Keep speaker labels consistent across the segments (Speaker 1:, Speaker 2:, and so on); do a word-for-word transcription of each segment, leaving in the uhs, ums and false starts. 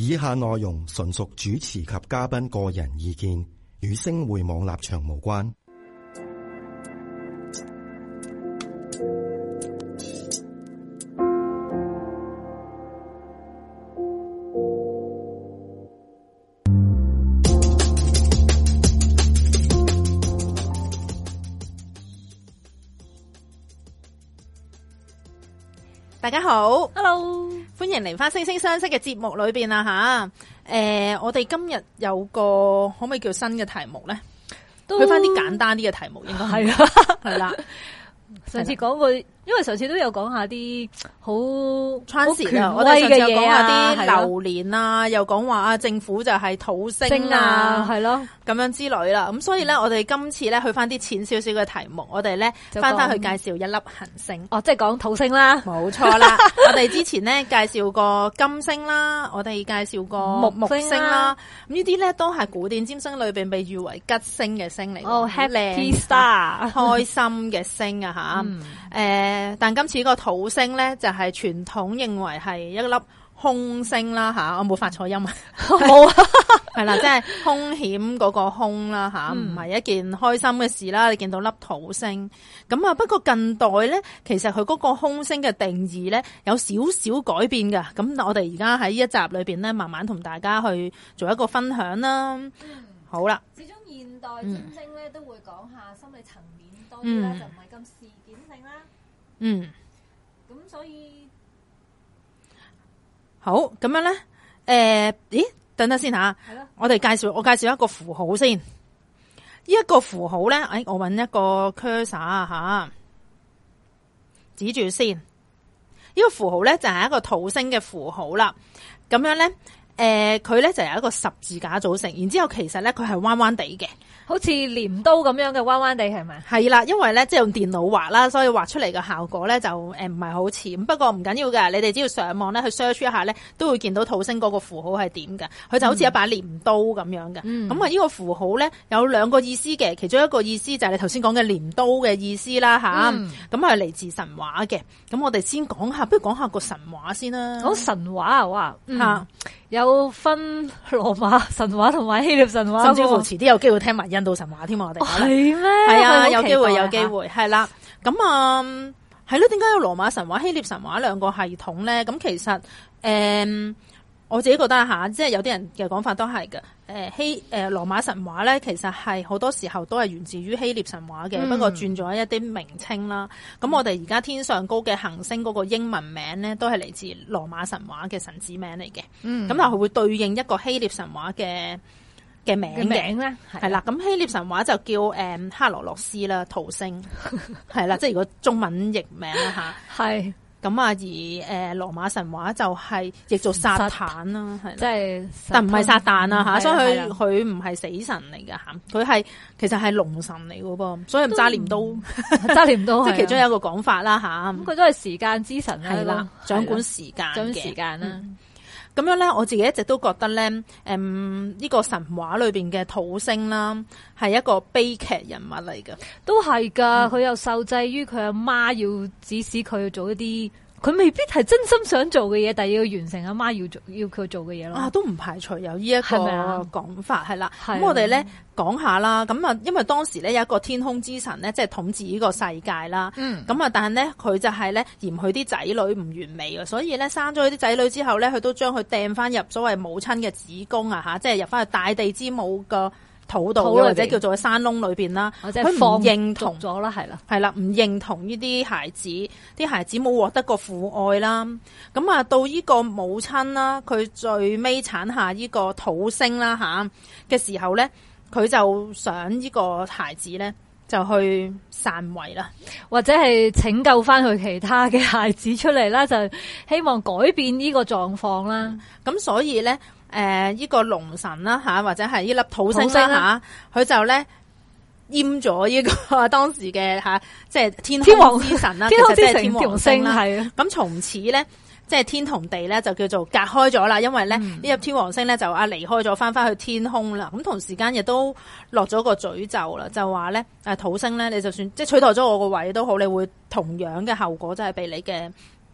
Speaker 1: 以下內容純屬主持及嘉賓個人意見，與星匯網立場無關。
Speaker 2: 大家好
Speaker 3: ，Hello，
Speaker 2: 歡迎嚟翻星聲相析嘅節目裏邊啊吓，誒、呃，我哋今日有個可唔可以叫新嘅題目咧？都去翻啲簡單啲嘅題目，應該係啊，係啦。
Speaker 3: 上次講過，因為上次都有講下啲好
Speaker 2: trans 啊，我哋上次有講下啲流年啊，又講話啊政府就係土星啊，
Speaker 3: 係咯
Speaker 2: 咁樣之類啦。咁所以咧，我哋今次咧去翻啲淺少少嘅題目，我哋咧翻翻去介紹一粒行星。
Speaker 3: 哦，即係講土星啦，
Speaker 2: 冇錯啦。我哋之前咧介紹過金星啦，我哋介紹過木星啦。咁呢啲咧都係古典占星裏邊被譽為吉星嘅星嚟。
Speaker 3: 哦 ，Happy Star，
Speaker 2: 開心嘅星啊吓。誒、嗯呃，但今次呢個土星咧就係、是、傳統認為係一粒凶星啦吓，我冇發錯音啊，冇啊，係啦，即係凶險嗰個凶啦吓，唔係一件開心嘅事啦。你見到粒土星咁啊，不過近代咧，其實佢嗰個凶星嘅定義咧有少少改變噶。咁我哋而家喺呢一集裏邊咧，慢慢同大家去做一個分享啦。嗯、好啦，
Speaker 3: 始終現代占星咧都會講下心理層面多啲啦，嗯、就唔係咁事件性啦。
Speaker 2: 嗯，
Speaker 3: 咁所以
Speaker 2: 好咁樣咧，誒、呃，咦，等等先吓，
Speaker 3: 係咯，
Speaker 2: 我哋介紹，我介紹一個符號先。呢、這、一個符號咧，誒，我搵一個 cursor 啊吓，指住先。呢、這個符號咧就係一個土星嘅符號啦。咁樣咧，誒、呃，佢咧就由一個十字架組成，然之後其實咧佢係彎彎地嘅。
Speaker 3: 好似鐮刀咁樣嘅彎彎地係咪？
Speaker 2: 係啦，因為咧即係用電腦畫啦，所以畫出嚟嘅效果咧就誒唔係好似。不過唔緊要㗎，你哋只要上網咧去 search 一下咧，都會見到土星嗰個符號係點㗎。佢就好似一把鐮刀咁樣嘅。咁啊呢個符號咧有兩個意思嘅，其中一個意思就係你頭先講嘅鐮刀嘅意思啦吓。咁係嚟自神話嘅。咁我哋先講下，不如講下個神話先啦。
Speaker 3: 講神話啊，哇吓、
Speaker 2: 嗯、
Speaker 3: 有分羅馬神話同埋希臘神話，
Speaker 2: 甚至乎遲啲有機會聽埋印度神話添啊！我哋
Speaker 3: 係咩？
Speaker 2: 係啊，有機會有機會係啦。咁啊係咯，點解有羅馬神話、希臘神話兩個系統咧？咁其實誒、嗯，我自己覺得吓，即係有啲人嘅講法都係嘅。誒希誒羅馬神話咧，其實係好多時候都係源自於希臘神話嘅，嗯、不過轉咗一啲名稱啦。咁、嗯、我哋而家天上高嘅行星嗰個英文名咧，都係嚟自羅馬神話嘅神子名嚟嘅。嗯，咁但係佢會對應一個希臘神話嘅嘅名嘅名咧，係啦。咁希臘神話就叫誒克羅諾斯啦，土星係啦，即係如果中文譯名啦吓，係。咁啊，而誒羅馬神話就係譯做撒旦啦，係即係，但唔係撒旦啊吓，所以佢佢唔係死神嚟㗎吓，佢係其實係龍神嚟㗎噃，所以揸鐮刀，
Speaker 3: 揸鐮刀，
Speaker 2: 即係其中有一個講法啦吓。咁
Speaker 3: 佢都係時間之神
Speaker 2: 係啦，掌管時間嘅，掌管時間啦。咁樣咧，我自己一直都覺得咧，誒、嗯、呢、這個神話裏邊嘅土星啦，係一個悲劇人物嚟㗎，
Speaker 3: 都係噶。佢、嗯、又受制於佢阿媽要指使佢做一啲，佢未必係真心想做嘅嘢，但係要完成阿媽要做要佢做嘅嘢咯。啊，都唔排除有呢一個講法，係啦。咁我哋咧講下啦。咁啊，因為當時咧有一個天空之神咧，即係統治呢個世界啦。嗯。咁啊，但係咧佢就係咧嫌佢啲仔女唔完美啊，所以咧生咗佢啲仔女之後咧，佢都將佢掟翻入所謂母親嘅子宮啊，吓，即係入翻去大地之母個土度，或者叫做山窿裏邊啦，佢唔認同咗啦，係啦，係啦，唔認同呢啲孩子，啲孩子冇獲得過父愛啦。咁啊，到呢個母親啦，佢最尾產下呢個土星啦吓嘅時候咧，佢就想呢個孩子咧就去篡位啦，或者係拯救翻佢其他嘅孩子出嚟啦，就希望改變呢個狀況啦。咁、嗯、所以咧。誒、呃，呢、這個龍神啦吓，或者係呢粒土星啦吓，佢就咧閹咗呢個當時嘅吓，即係天空之神啦，天空之神天王星啦。係啊，咁從此咧，即係天同地咧就叫做隔開咗啦，因為咧呢粒天王星咧就啊離開咗，翻翻去天空啦。咁同時間亦都落咗個詛咒啦，就話咧誒土星咧，你就算即係取代咗我個位都好，你會同樣嘅後果，即係被你嘅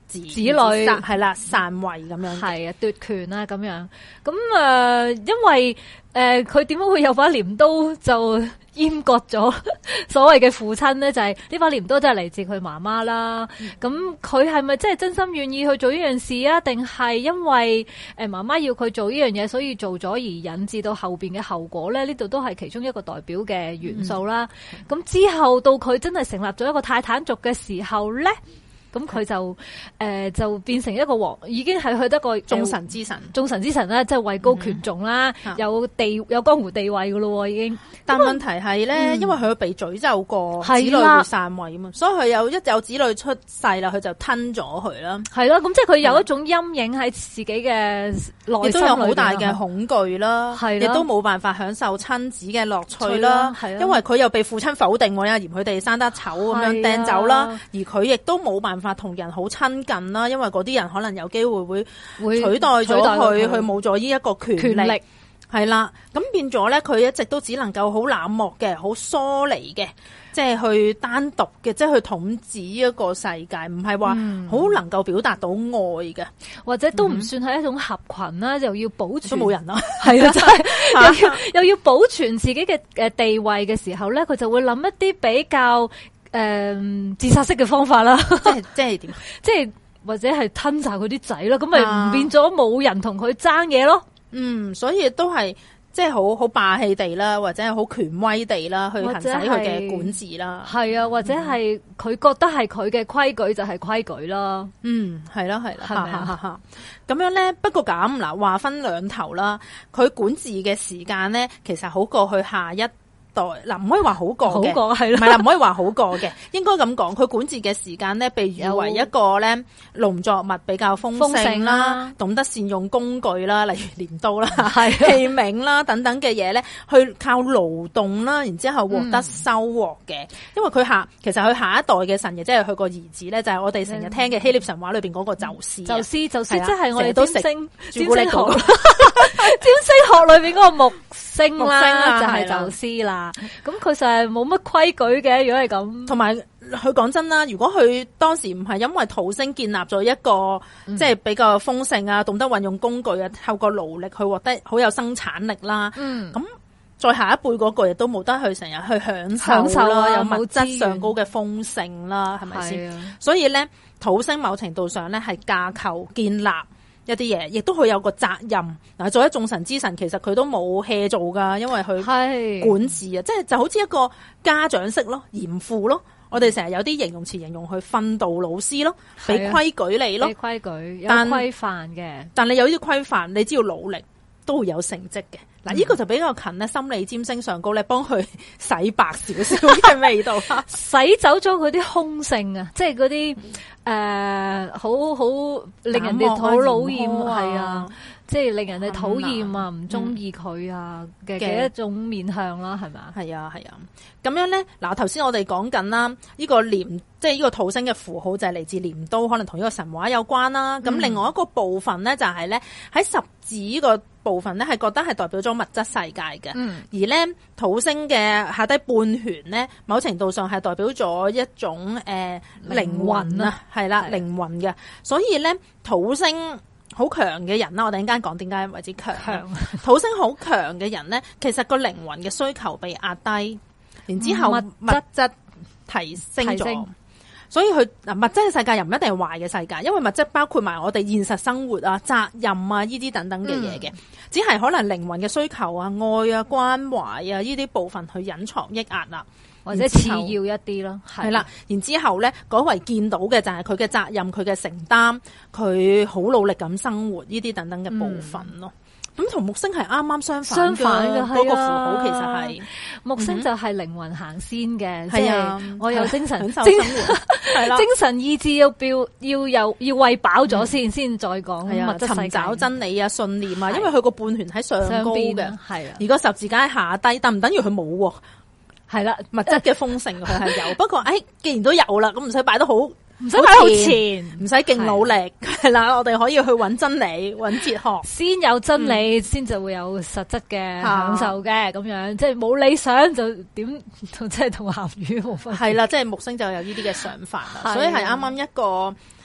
Speaker 2: 子
Speaker 3: 子女
Speaker 2: 係啦，篡位咁樣，
Speaker 3: 係啊，奪權啦咁樣。咁誒、呃，因為誒佢點樣會有把鐮刀就閹割咗所謂嘅父親咧？就係、是、呢把鐮刀真係嚟自佢媽媽啦。咁佢係咪真係真心願意去做呢樣事啊？定係因為誒媽媽要佢做呢樣嘢，所以做咗而引致到後邊嘅後果咧？呢度都係其中一個代表嘅元素啦。咁、嗯、之後到佢真係成立咗一個泰坦族嘅時候咧？咁佢就誒、呃、就變成一個王，已經係去得個
Speaker 2: 眾神之神，
Speaker 3: 眾神之神啦，即係位高權重啦，嗯、有地有江湖地位噶咯，已經。
Speaker 2: 但問題係咧，嗯、因為佢被詛咒過子女會篡位啊嘛，所以佢有一有子女出世啦，佢就吞咗佢啦。係
Speaker 3: 咯，咁即係佢有一種陰影喺自己嘅內心裏邊，亦都有好
Speaker 2: 大嘅恐懼啦，亦都冇辦法享受親子嘅樂趣啦。因為佢又被父親否定，因為嫌佢哋生得醜咁樣掟走啦，而佢亦都冇辦法同人好親近啦，因為嗰啲人可能有機會會取代咗佢，佢冇咗呢一個權力，係啦，咁變咗咧，佢一直都只能夠好冷漠嘅，好疏離嘅，即係去單獨嘅，即係去統治一個世界，唔係話好能夠表達到愛嘅，
Speaker 3: 或者都唔算係一種合群啦，又要保存
Speaker 2: 都冇人啦，
Speaker 3: 係啦，真係又要又要保存自己嘅誒地位嘅時候咧，佢就會諗一啲比較。誒、嗯，自殺式嘅方法啦，即
Speaker 2: 係即係點？
Speaker 3: 即係或者係吞晒佢啲仔啦，咁咪唔變咗冇人同佢爭嘢咯？
Speaker 2: 嗯，所以都係即係好好霸氣地啦，或者係好權威地啦，去行使佢嘅管治啦。係
Speaker 3: 啊，或者係佢覺得係佢嘅規矩就係規矩啦。
Speaker 2: 嗯，係啦係啦，
Speaker 3: 係咪啊？
Speaker 2: 咁樣咧，不過咁嗱，話分兩頭啦。佢管治嘅時間咧，其實好過去下一。嗱，唔可以話好過嘅，係啦，唔係啦，唔可以話好過嘅，應該咁講。佢管治嘅時間咧，被譽為一個咧農作物比較豐盛啦，懂得善用工具啦，例如鐮刀啦、器皿啦等等嘅嘢咧，去靠勞動啦，然之後獲得收穫嘅。嗯、因為佢下其實佢下一代嘅神，亦即係佢個兒子咧，就係我哋成日聽嘅希臘神話裏邊嗰個宙斯。宙斯，宙斯，即係我哋都食朱古力嗰個。占星學裏邊嗰個木星啦，就係宙斯啦。咁佢就係冇乜規矩嘅，如果係咁。同埋佢講真啦，如果佢當時唔係因為土星建立咗一個、嗯、即係比較豐盛啊，懂得運用工具啊，透過勞力去獲得好有生產力啦。嗯，咁再下一輩嗰個亦都冇得去成日去享受啦，有物質上高嘅豐盛啦，係咪先？所以咧，土星某程度上咧係架構建立一啲嘢，亦都佢有個責任嗱。做一眾神之神，其實佢都冇 hea 做噶，因為佢管治啊，即係就好似一個家長式咯，嚴父咯。我哋成日有啲形容詞形容佢訓導老師咯，俾規矩你咯，俾規矩有規範嘅。但你有呢啲規範，你只要努力都會有成績嘅。嗱、嗯，呢個就比較近咧，心理占星上高咧，幫佢洗白少少嘅味道，洗走咗佢啲空性啊，即係嗰啲誒，好好令人哋好討厭，係啊，即係令人哋討厭啊，唔中意佢啊嘅嘅一種面向啦，係咪啊？係啊，係啊，咁樣咧，嗱，頭先我哋講緊啦，呢個鐮，即係呢個土星嘅符號就係嚟自鐮刀，可能同呢個神話有關啦。咁、嗯、另外一個部分咧，就係咧喺十字呢個部分咧，係覺得係代表咗物質世界嘅，嗯、而咧土星嘅下低半弦咧，某程度上係代表咗一種誒、呃、靈魂啊，係啦，靈魂嘅。所以咧土星好強嘅人啦，我哋陣間講點解為之強。土星好強嘅人咧，其實個靈魂嘅需求被壓低，然之後物質提升咗。所以佢嗱物質嘅世界又唔一定係壞嘅世界，因為物質包括埋我哋現實生活啊、責任啊呢啲等等嘅嘢嘅，嗯、只係可能靈魂嘅需求啊、愛啊、關懷啊呢啲部分去隱藏抑壓啦，或者次要一啲咯，係啦。然之後咧，改為見到嘅就係佢嘅責任、佢嘅承擔、佢好努力咁生活呢啲等等嘅部分咯。咁同、嗯、木星係啱啱相反嘅，嗰個符號其實係木星就係靈魂行先嘅，即係、嗯、我有精神享受生活，係啦，精神意志要標要有要餵飽咗先，先、嗯、再講物質世界尋找真理啊、信念啊，因為佢個半弦喺上高嘅，係啊，而個十字架喺下低，但唔等於佢冇，係啦，物質嘅豐盛佢係有，不過誒、哎，既然都有啦，咁唔使擺得好。唔使擺好前，唔使勁努力，係啦，我哋可以去揾真理，揾哲學，先有真理，先、嗯、就會有實質嘅享受嘅，咁、啊、樣，即係冇理想就點，就即係同鹹魚冇分。係啦，即係木星就有呢啲嘅想法啦，所以係啱啱一個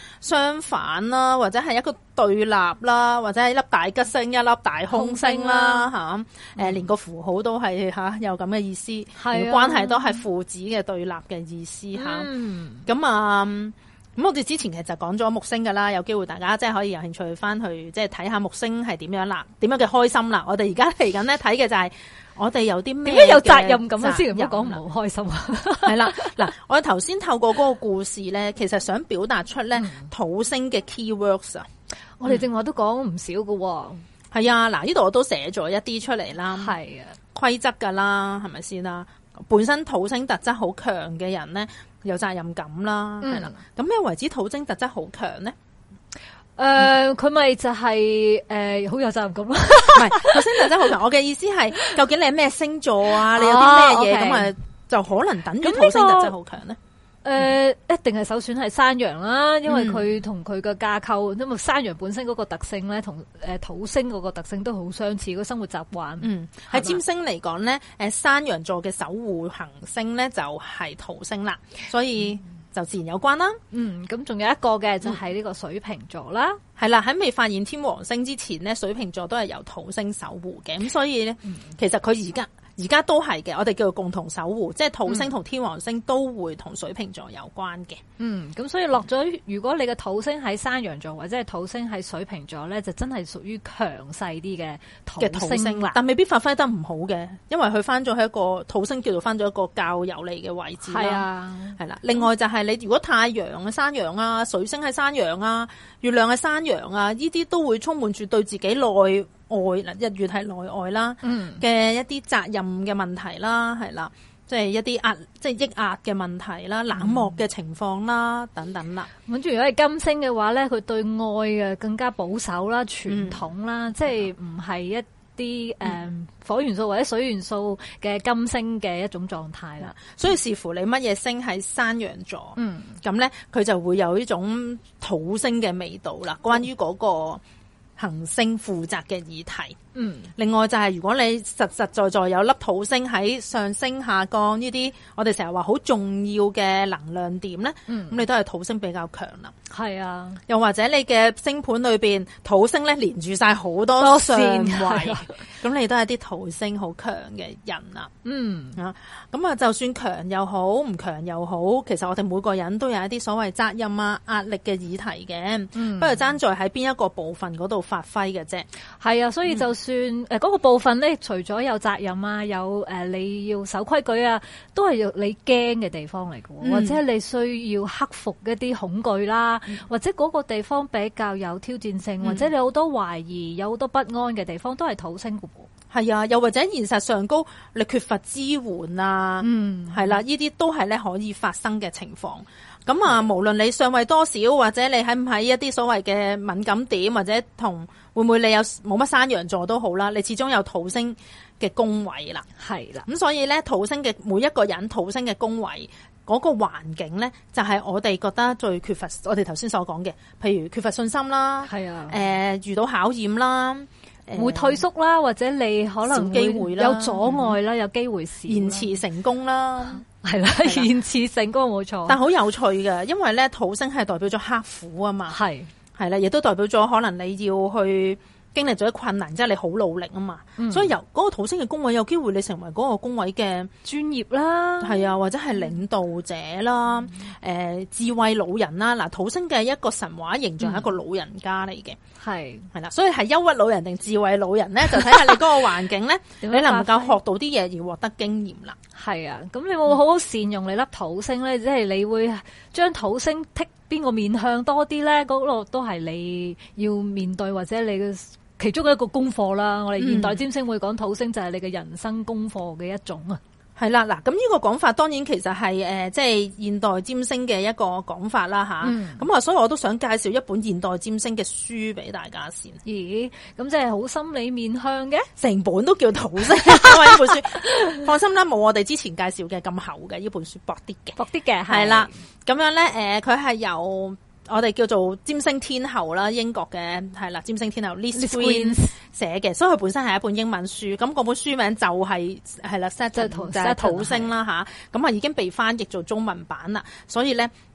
Speaker 2: 相反啦，或者係一個對立啦，或者係一粒大吉星一粒大凶星啦吓，誒、啊嗯、連個符號都係吓、啊、有咁嘅意思，係、啊、關係都係父子嘅對立嘅意思吓。咁、嗯、啊，咁我哋之前其實講咗木星噶啦，有機會大家即係可以有興趣翻去即係睇下木星係點樣啦，點樣嘅開心啦。我哋而家嚟緊咧睇嘅就係、是。我哋有啲咩？點解有責任感啊？先唔好講唔好開心啊！係啦，嗱，我哋頭先透過嗰個故事咧，其實想表達出咧、嗯、土星嘅 keywords 啊。我哋正話都講唔少噶。係啊，嗱，呢度我都寫咗一啲出嚟啦。係啊，規則噶啦，係咪先啦？本身土星特質好強嘅人咧，有責任感啦，係、嗯、啦。咁咩為之土星特質好強咧？誒、呃，佢、嗯、咪就係、是、誒，好、呃、有責任感咯。唔係，土星特質好強。我嘅意思係，究竟你係咩星座啊？你有啲咩嘢咁啊？就可能等於土星特質好強咧。誒、呃，一定係首選係山羊啦，因為佢同佢嘅架構，因為山羊本身嗰個特性咧，同誒土星嗰個特性都好相似，個生活習慣。嗯，喺占星嚟講咧，誒山羊座嘅守護行星咧就係土星啦，所以。嗯就自然有關啦，嗯，咁仲有一個嘅就係呢個水瓶座啦，係、嗯、啦，喺未發現天王星之前咧，水瓶座都係由土星守護嘅，咁所以咧、嗯，其實佢而家而家都係嘅，我哋叫做共同守護，即係土星同天王星都會同水瓶座有關嘅，嗯，咁所以落咗，如果你嘅土星喺山羊座或者係土星喺水瓶座咧，就真係屬於強勢啲嘅嘅土星啦，但未必發揮得唔好嘅，因為佢翻咗喺一個土星叫做翻咗一個較有利嘅位置啦，係啊，係啦，另外就係你如果太陽嘅山羊啊，水星喺山羊啊，月亮係山羊啊，呢啲都會充滿住對自己內外嗱，日月係內外啦嘅一啲責任嘅問題啦，係啦，即係一啲壓，即係抑壓嘅問題啦，冷漠嘅情況啦，等等啦。咁如果係金星嘅話咧，佢對愛嘅更加保守啦、傳統啦，嗯、即係唔係一啲誒、嗯、火元素或者水元素嘅金星嘅一種狀態啦。所以視乎你乜嘢星喺山羊座，嗯，咁咧佢就會有呢種土星嘅味道啦。關於嗰個行星負責嘅議題，嗯，另外就係如果你實實在在有粒土星喺上升下降呢啲，我哋成日話好重要嘅能量點咧，嗯，咁你都係土星比較強啦，係啊，又或者你嘅星盤裏邊土星咧連住晒好多相位，咁你都係啲土星好強嘅人啦，嗯啊，咁啊就算強又好唔強又好，其實我哋每個人都有一啲所謂責任啊壓力嘅議題嘅，嗯，不過爭在喺邊一個部分嗰度發揮嘅啫，係啊，所以就算誒嗰個部分咧，除咗有責任啊，有誒、呃、你要守規矩啊，都係要你驚嘅地方嚟嘅，嗯，或者你需要克服一啲恐懼啦，嗯，或者嗰個地方比較有挑戰性，嗯，或者你好多懷疑，有好多不安嘅地方，都係土星嘅。係啊，又或者現實上高你缺乏支援啊，嗯，係啦，呢啲都係咧可以發生嘅情況。咁啊，無論你上位多少，或者你喺唔喺一啲所謂嘅敏感點，或者同會唔會你有冇乜山羊座都好啦，你始終有土星嘅宮位啦，係啦。咁所以咧，土星嘅每一個人土星嘅宮位嗰個環境咧，就係我哋覺得最缺乏，我哋頭先所講嘅，譬如缺乏信心啦，係啊，誒遇到考驗啦。會退縮啦，或者你可能機會啦，有阻礙啦，有機會少延遲成功啦，係啦，延遲成功冇錯。但好有趣嘅，因為咧土星係代表咗刻苦啊嘛，係係啦，亦都代表咗可能你要去經歷咗困難，即係你好努力啊嘛，嗯，所以由嗰個土星嘅宮位有機會你成為嗰個宮位嘅專業啦，係啊，或者係領導者啦，誒、嗯呃、智慧老人啦，嗱土星嘅一個神話形象係一個老人家嚟嘅，係係啦，所以係憂鬱老人定智慧老人咧，就睇下你嗰個環境咧，你能唔能夠學到啲嘢而獲得經驗啦，係啊，咁你會唔會好好善用你粒土星咧？即、嗯、係、就是、你會將土星剔邊個面向多啲咧？嗰、那個都係你要面對或者你嘅其中一個功課啦，我哋現代占星會講土星就係你嘅人生功課嘅一種啊。係啦，嗱，咁呢個講法當然其實係誒，即係現代占星嘅一個講法啦，吓。咁啊，所以我都想介紹一本現代占星嘅書俾大家先。咦，咁即係好心理面向嘅，成本都叫土星。因為呢本書，放心啦，冇我哋之前介紹嘅咁厚嘅，呢本書薄啲嘅，薄啲嘅係啦。咁樣咧，誒，佢係由我哋叫做占星天后啦，英國嘅係啦，占星天后 Liz Greene 寫嘅，所以佢本身係一本英文書。咁嗰本書名就係係啦 Saturn 就係土星啦吓，咁啊已經被翻譯做中文版啦。所以咧，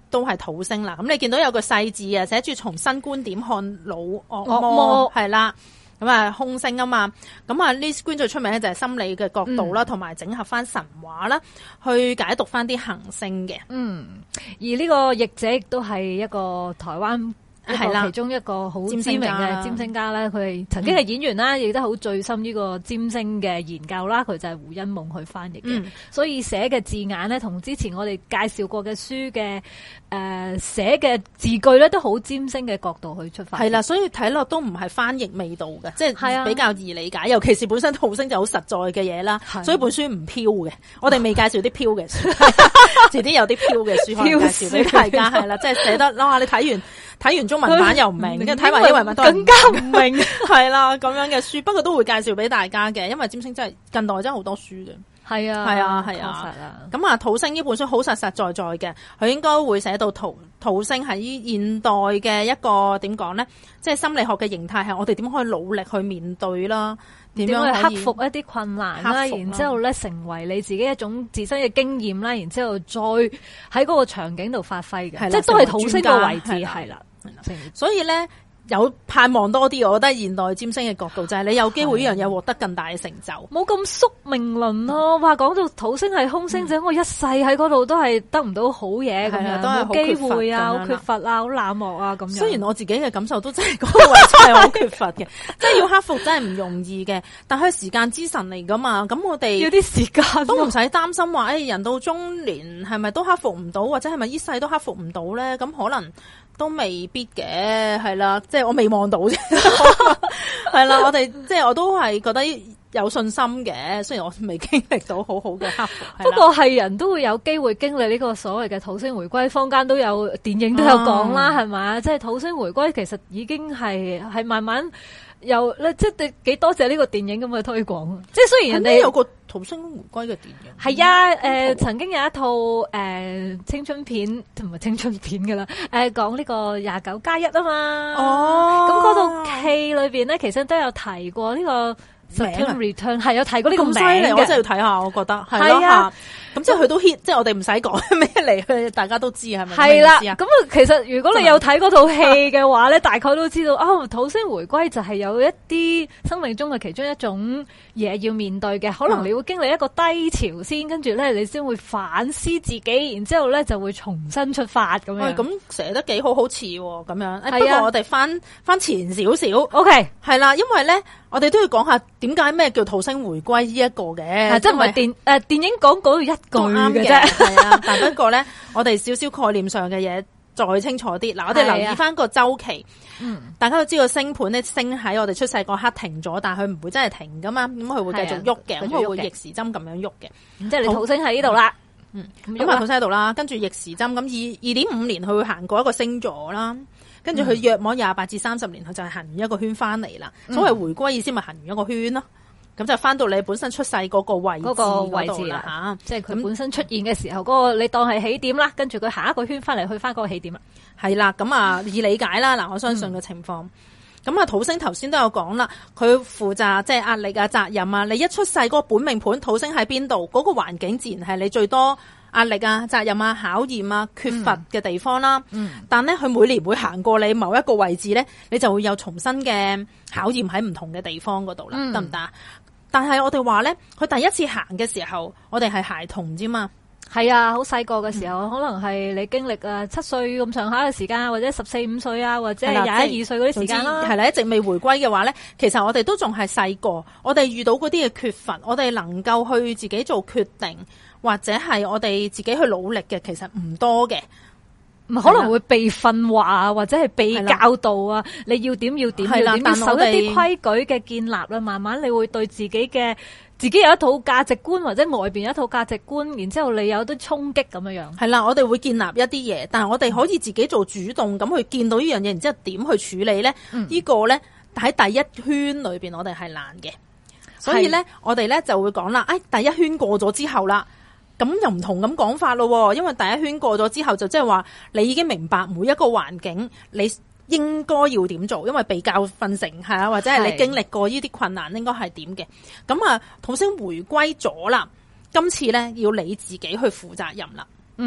Speaker 2: 都係土星啦。咁你見到有個細字啊，寫住從新觀點看老惡魔，係啦。咁啊，空星啊嘛，咁啊呢觀最出名咧就係心理嘅角度啦，同埋、嗯、整合翻神話啦，去解讀翻啲行星嘅。嗯，
Speaker 3: 而呢個譯者亦都係一個台灣。係啦，其中一個好知名嘅占星家咧，佢係曾經係演員啦，亦都好醉心呢個占星嘅研究啦。佢就係胡因夢去翻譯嘅，嗯、所以寫嘅字眼咧，同之前我哋介紹過嘅書嘅誒寫嘅字句咧，都好占星嘅角度去出發。
Speaker 2: 係啦，所以睇落都唔係翻譯味道嘅，即係比較易理解。尤其是本身土星就好實在嘅嘢啦，所以本書唔飄嘅。我哋未介紹啲飄嘅書，遲啲有啲飄嘅書可以介紹俾大家。係啦，即係寫得哇！你睇完。睇完中文版又唔明，跟住睇埋英文版都
Speaker 3: 更加唔明，
Speaker 2: 係啦咁樣嘅書。不過都會介紹俾大家嘅，因為占星真係近代真係好多書嘅。
Speaker 3: 係啊，
Speaker 2: 係啊，係啊。咁啊，土星呢本書好實實在在嘅，佢應該會寫到土土星喺現代嘅一個點講咧，即係心理學嘅形態係我哋點可以努力去面對啦，點樣
Speaker 3: 去克服一啲困難啦，然之後咧成為你自己一種自身嘅經驗啦，然之後再喺嗰個場景度發揮嘅，即係都係土星個位置，係啦。
Speaker 2: 所以咧有盼望多啲，我覺得現代占星嘅角度就係你有機會呢樣嘢獲得更大嘅成就，
Speaker 3: 冇咁宿命論咯。話講到土星係空星者，嗯、我一世喺嗰度都係得唔到好嘢咁樣，冇機會啊，好缺乏啊，好冷漠啊咁樣。
Speaker 2: 雖然我自己嘅感受都真係嗰個位置係好缺乏嘅，即係要克服真係唔容易嘅。但係時間之神嚟噶嘛，咁我哋
Speaker 3: 要啲時間
Speaker 2: 都唔使擔心話，誒、哎、人到中年係咪都克服唔到，或者係咪一世都克服唔到咧？咁可能。都未必嘅，係啦，即係我未望到啫，係啦，我哋即係我都係覺得有信心嘅，雖然我未經歷到好好嘅克服。
Speaker 3: 不過係人都會有機會經歷呢個所謂嘅土星回歸，坊間都有電影都有講啦，係咪、嗯？即係土星回歸其實已經係係慢慢有咧，即係幾多謝呢個電影咁嘅推廣。即係雖然人哋
Speaker 2: 有個土星回歸嘅電影，
Speaker 3: 係啊，誒、呃，曾經有一套誒、呃、青春片同埋青春片噶啦，誒講呢個廿九加一啊嘛。哦，咁嗰套戲裏邊咧，其實都有提過呢、這個。Saturn Return 係有提過呢個名嘅，
Speaker 2: 我真係要睇下，我覺得係啊。咁即係佢都 hit，即係我哋唔使講咩嚟，佢大家都知係咪？
Speaker 3: 係啦。咁啊，其實如果你有睇嗰套戲嘅話咧，大概都知道哦。土星回歸就係有一啲生命中嘅其中一種嘢要面對嘅，可能你會經歷一個低潮先，跟住咧你先會反思自己，然之後咧就會重新出發咁樣。
Speaker 2: 咁寫得幾好，好似咁樣。不過我哋翻翻前少少
Speaker 3: ，OK，
Speaker 2: 係啦，因為咧我哋都要講下。點解咩叫土星回歸呢一個嘅？
Speaker 3: 即係唔係電誒、呃、電影講嗰一句嘅啫，
Speaker 2: 係啊。但不過咧，我哋少少概念上嘅嘢再清楚啲。嗱，我哋留意翻個周期，嗯，大家都知道星盤咧，星喺我哋出世嗰刻停咗，但係佢唔會真係停噶嘛，咁佢會繼續喐嘅，咁佢會逆時針咁樣喐嘅。即係你土星喺呢度啦，嗯，咁啊土星喺度啦，跟住逆時針，咁二二點五年佢會行過一個星座啦。跟住佢約摸廿八至三十年，佢就係行完一個圈翻嚟啦。嗯、所謂回歸意思咪行完一個圈咯，咁就翻到你本身出世嗰個位置嗰個位置啦吓，即係佢本身出現嘅時候嗰、嗰個你當係起點啦，跟住佢行一個圈翻嚟去翻嗰個起點啦。係啦，咁啊以理解啦，嗱我相信嘅情況。咁啊、嗯、土星頭先都有講啦，佢負責即係壓力啊、責任啊。你一出世嗰個本命盤土星喺邊度，嗰、嗰個環境自然係你最多。壓力啊、責任啊、考驗啊、缺乏嘅地方啦，嗯嗯、但咧佢每年會行過你某一個位置咧，你就會有重新嘅考驗喺唔同嘅地方嗰度啦，得唔得？但係我哋話咧，佢第一次行嘅時候，我哋係孩童啫嘛，係啊，好細個嘅時候，嗯、可能係你經歷啊七歲咁上下嘅時間，或者十四五歲啊，或者係廿一二歲嗰啲時間啦，係啦，一直未回歸嘅話咧，其實我哋都仲係細個，我哋遇到嗰啲嘅缺乏，我哋能夠去自己做決定。或者係我哋自己去努力嘅，其實唔多嘅，可能會被訓話啊，或者係被教導啊，你要點要點要點，要守一啲規矩嘅建立啦。慢慢你會對自己嘅自己有一套價值觀，或者外邊有一套價值觀，然之後你有啲衝擊咁樣樣。係啦，我哋會建立一啲嘢，但係我哋可以自己做主動咁去見到呢樣嘢，然之後點去處理咧？嗯、呢個咧喺第一圈裏邊，我哋係難嘅。所以咧，我哋咧就會講啦，誒，第一圈過咗之後啦。咁又唔同咁講法咯，因為第一圈過咗之後，就即係話你已經明白每一個環境你應該要點做，因為被教訓成係啊，或者係你經歷過呢啲困難應該係點嘅。咁啊，土星回歸咗啦，今次咧要你自己去負責任啦。嗯，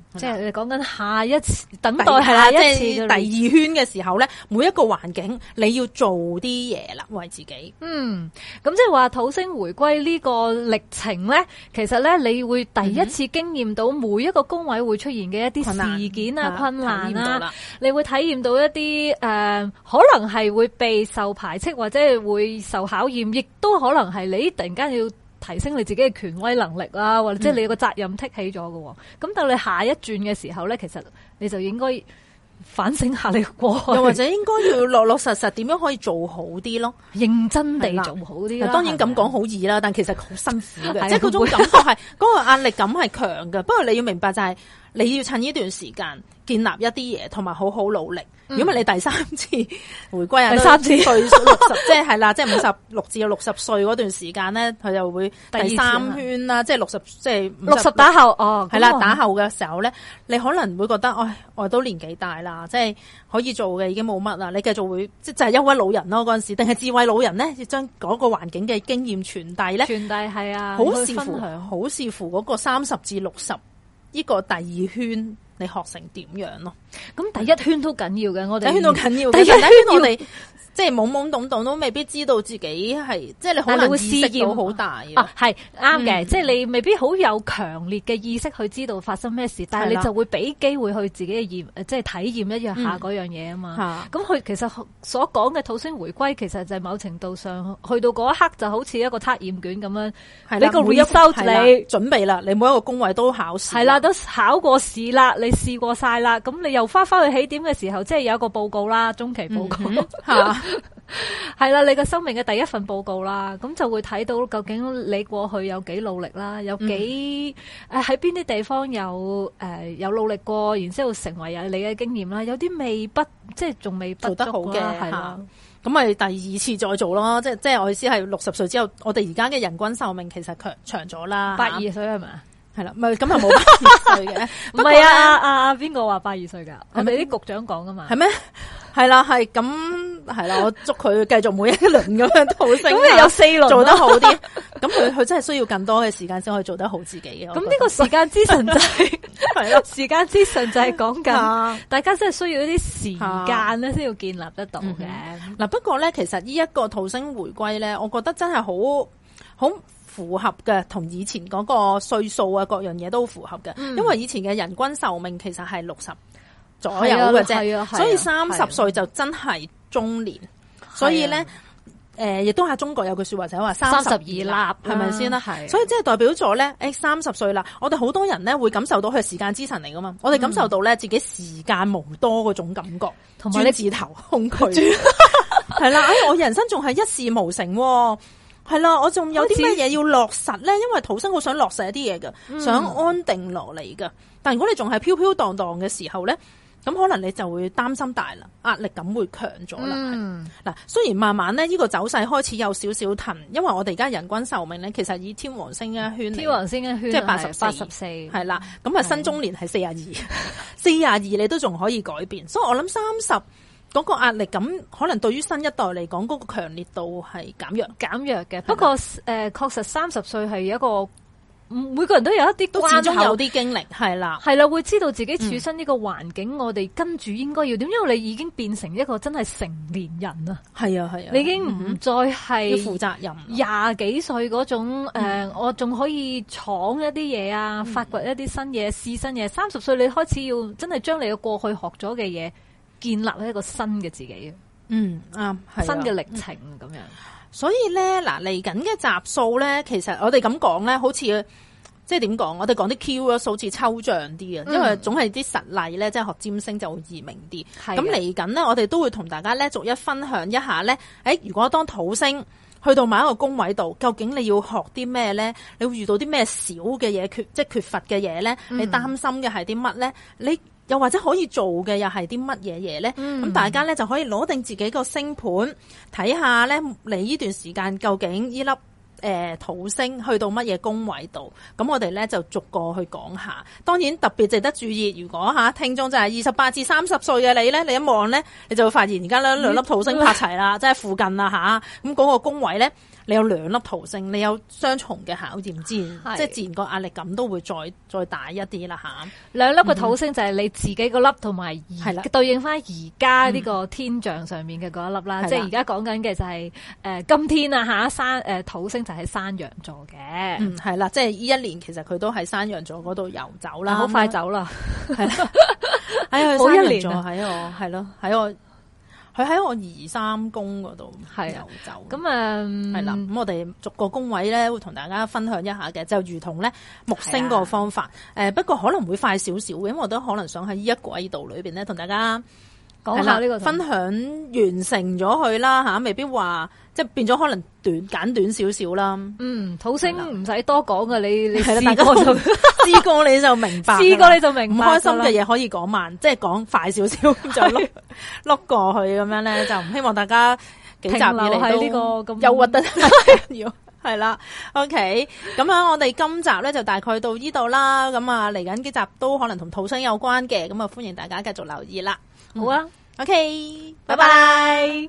Speaker 3: 即係你講緊下一次等待下一次
Speaker 2: 即係第二圈嘅時候咧，每一個環境你要做啲嘢啦，為自己。
Speaker 3: 嗯，咁即係話土星回歸呢個歷程咧，其實咧你會第一次經驗到每一個宮位會出現嘅一啲事件啊、困難啊，你會體驗到一啲誒、呃，可能係會被受排斥或者係會受考驗，亦都可能係你突然間要提升你自己嘅權威能力啦，或者即係你個責任剔起咗嘅。咁到你下一轉嘅時候咧，其實你就應該反省下你過去，
Speaker 2: 又或者應該要落落實實點樣可以做好啲咯，
Speaker 3: 認真地做好啲啦。
Speaker 2: 當然咁講好易啦，但其實好辛苦嘅，即係嗰種感覺係嗰個壓力感係強嘅。不過你要明白就係你要趁呢段時間建立一啲嘢，同埋好好努力。如果唔係你第三次回歸啊，
Speaker 3: 第三次
Speaker 2: 歲六十，即係係啦，即係五十六至到六十歲嗰段時間咧，佢就會第三圈啦，即係六十，即係
Speaker 3: 六十打後哦，
Speaker 2: 係啦，打後嘅時候咧，你可能會覺得，唉，我都年紀大啦，即係可以做嘅已經冇乜啦，你繼續會即係就係憂鬱老人咯嗰陣時，定係智慧老人咧，要將嗰個環境嘅經驗傳遞咧，
Speaker 3: 傳遞係啊，
Speaker 2: 好視乎好視乎嗰個三十至六十呢個第二圈。你學成點樣咯？
Speaker 3: 咁第一圈都緊要嘅，我哋
Speaker 2: 第一圈都緊要嘅。第一圈我哋即係懵懵懂懂都未必知道自己係，即係你可能會意識到好大啊。
Speaker 3: 係啱嘅，即係你未必好有強烈嘅意識去知道發生咩事，但係你就會俾機會去自己嘅驗，即係體驗一樣下嗰樣嘢啊嘛。咁佢其實所講嘅土星回歸，其實就係某程度上去到嗰一刻就好似一個測驗卷咁樣，你個 result 你
Speaker 2: 準備啦，你每一個宮位都考試，
Speaker 3: 係啦，都考過試啦，你試過晒啦，咁你又翻翻去起點嘅時候，即係有一個報告啦，中期報告吓。係啦，你個生命嘅第一份報告啦，咁就會睇到究竟你過去有幾努力啦，有幾誒喺邊啲地方有誒、呃、有努力過，然之後成為有你嘅經驗啦，有啲未不即係仲未不足
Speaker 2: 做得好嘅
Speaker 3: 係啦，
Speaker 2: 咁咪第二次再做咯，即係即係我意思係六十歲之後，我哋而家嘅人均壽命其實長長咗啦，
Speaker 3: 八二歲係咪啊？
Speaker 2: 係啦，唔係咁係冇八二歲嘅，
Speaker 3: 唔係啊啊啊！邊個話八二歲噶？係咪啲局長講噶嘛？
Speaker 2: 係咩？係啦，係咁係啦，我祝佢繼續每一輪咁樣土星，
Speaker 3: 咁你有四輪
Speaker 2: 做得好啲。咁佢佢真係需要更多嘅時間先可以做得好自己嘅。
Speaker 3: 咁呢個時間之神就係係咯，時間之神就係講緊大家真係需要一啲時間咧，先要建立得到嘅。
Speaker 2: 嗱，不過咧，其實呢一個土星回歸咧，我覺得真係好好符合嘅，同以前嗰個歲數啊，各樣嘢都符合嘅。嗯、因為以前嘅人均壽命其實係六十左右嘅啫，所以三十歲就真係中年。所以咧，誒，亦、呃、都係中國有句說話就係話三十而立，係咪先啦？所以即係代表咗咧，誒，三十歲啦，我哋好多人咧會感受到佢係時間之神嚟噶嘛，我哋感受到咧自己時間無多嗰種感覺，同埋、嗯、你字頭空虛，係啦，哎，我人生仲係一事無成。係啦，我仲有啲咩嘢要落實咧？因為土星好想落實一啲嘢嘅，嗯、想安定落嚟嘅。但如果你仲係飄飄蕩蕩嘅時候咧，咁可能你就會擔心大啦，壓力感會強咗啦。嗱、嗯，雖然慢慢咧呢個走勢開始有少少騰，因為我哋而家人均壽命咧，其實以天王星一圈，
Speaker 3: 天王星一圈即係八十八十四，
Speaker 2: 係啦。咁啊，新中年係四廿二，四廿二你都仲可以改變。所以我諗三十。嗰個壓力感可能對於新一代嚟講，嗰、嗰個強烈度係減弱
Speaker 3: 減弱嘅。不過誒，確實三十歲係一個每個人都有一啲，
Speaker 2: 都始終有啲經歷，係啦，
Speaker 3: 係啦，會知道自己處身呢個環境，嗯、我哋跟住應該要點，因為你已經變成一個真係成年人啦。係啊係啊，你已經唔再係
Speaker 2: 要負責任，
Speaker 3: 廿幾歲嗰種誒、嗯呃，我仲可以闖一啲嘢啊，發掘一啲新嘢，試新嘢。三十歲你開始要真係將你嘅過去學咗嘅嘢。建立一個新嘅自己，嗯啱，新嘅歷程咁樣。
Speaker 2: 所以咧，嗱嚟緊嘅集數咧，其實我哋咁講咧，好似即係點講？我哋講啲 keywords 好似抽象啲啊，嗯、因為總係啲實例咧，即係學占星就會易明啲。咁嚟緊咧，我哋都會同大家咧逐一分享一下咧。誒，如果當土星去到某一個宮位度，究竟你要學啲咩咧？你會遇到啲咩少嘅嘢缺，即係缺乏嘅嘢咧？嗯、你擔心嘅係啲乜咧？你又或者可以做嘅又係啲乜嘢嘢咧？咁、嗯、大家咧就可以攞定自己個星盤睇下咧，你呢段時間究竟呢粒誒土星去到乜嘢宮位度？咁我哋咧就逐個去講下。當然特別值得注意，如果吓聽眾就係二十八至三十歲嘅你咧，你一望咧，你就會發現而家咧兩粒土星拍齊啦，即係附近啦吓。咁嗰個宮位咧， 你有兩粒土星，你有雙重嘅考驗之，即係自然個壓力感都會再再大一啲啦吓。兩粒嘅土星就係你自己個粒，同埋而對應翻而家呢個天象上面嘅嗰一粒啦。即係而家講緊嘅就係誒今天啊吓，山誒土星就喺山羊座嘅。嗯，係啦，即係呢一年其實佢都喺山羊座嗰度遊走啦，好快走啦，係啦，喺佢山羊座喺我係咯喺我。佢喺我二三宮嗰度遊走，咁啊係啦，咁我哋逐個宮位咧會同大家分享一下嘅，就如同咧木星個方法，誒不過可能會快少少嘅，因為我都可能想喺呢一季度裏邊咧同大家講下呢個分享完成咗佢啦吓，未必話即係變咗可能短簡短少少啦。嗯，土星唔使多講噶，你你試過就試過你就明白，試過你就明白。唔開心嘅嘢可以講慢，即係講快少少就碌碌過去咁樣咧，就唔希望大家幾集以嚟都呢個咁憂鬱得要係啦。OK，咁樣我哋今集咧就大概到呢度啦。咁啊嚟緊幾集都可能同土星有關嘅，咁啊歡迎大家繼續留意啦。好啊 ，OK，拜拜。